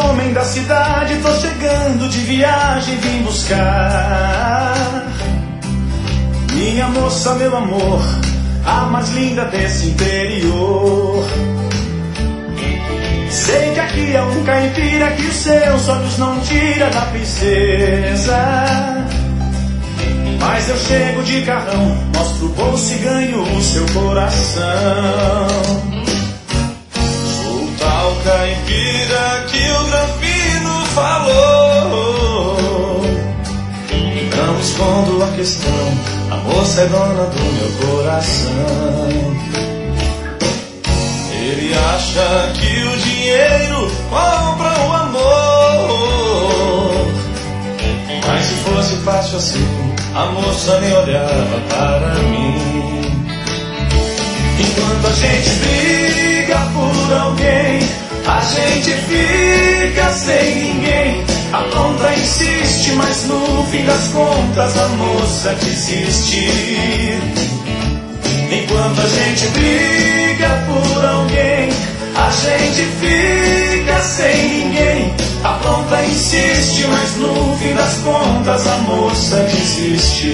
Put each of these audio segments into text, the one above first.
homem da cidade, tô chegando de viagem, vim buscar minha moça, meu amor, a mais linda desse interior. Sei que aqui é um caipira que os seus olhos não tira da princesa, mas eu chego de carrão, mostro o bolso e ganho o seu coração. Tal caipira que o Granfino falou, não escondo a questão, a moça é dona do meu coração. Ele acha que o dinheiro compra o amor, mas se fosse fácil assim, a moça nem olhava para mim. Enquanto a gente briga por alguém, a gente fica sem ninguém. A pronta insiste, mas no fim das contas a moça desiste. Enquanto a gente briga por alguém, a gente fica sem ninguém. A pronta insiste, mas no fim das contas a moça desiste.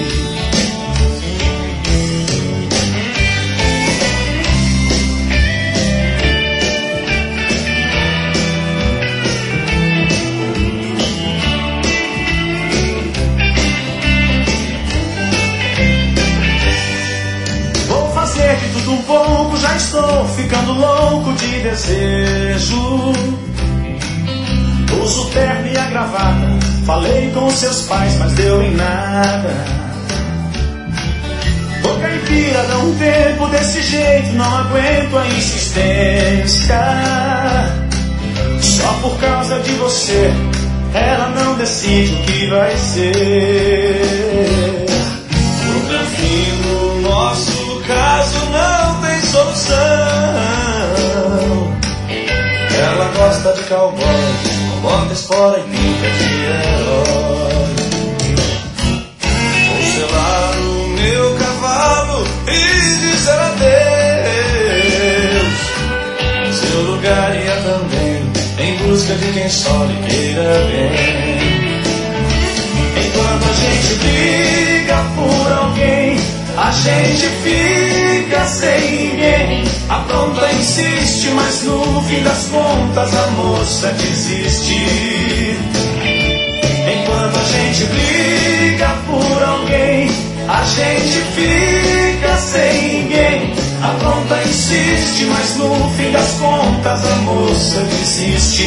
De tudo um pouco, já estou ficando louco de desejo. Uso terno e a gravata, falei com seus pais, mas deu em nada. Ô caipira, dá um tempo desse jeito, não aguento a insistência. Só por causa de você, ela não decide o que vai ser. O Granfino, nosso caso não tem solução. Ela gosta de cowboy, com bota espora e pinta de herói. Vou selar o meu cavalo e dizer adeus. Seu lugar ia também, em busca de quem só lhe queira bem. Enquanto a gente briga por alguém, a gente fica sem ninguém. A pronta insiste, mas no fim das contas a moça desiste. Enquanto a gente briga por alguém, a gente fica sem ninguém. A pronta insiste, mas no fim das contas a moça desiste.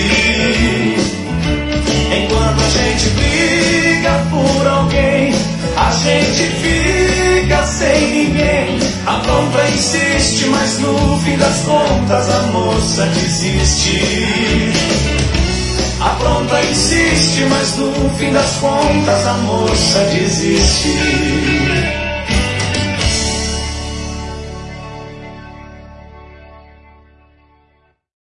Enquanto a gente briga por alguém, a gente fica sem ninguém. A pronta insiste, mas no fim das contas a moça desiste. A pronta insiste, mas no fim das contas a moça desiste.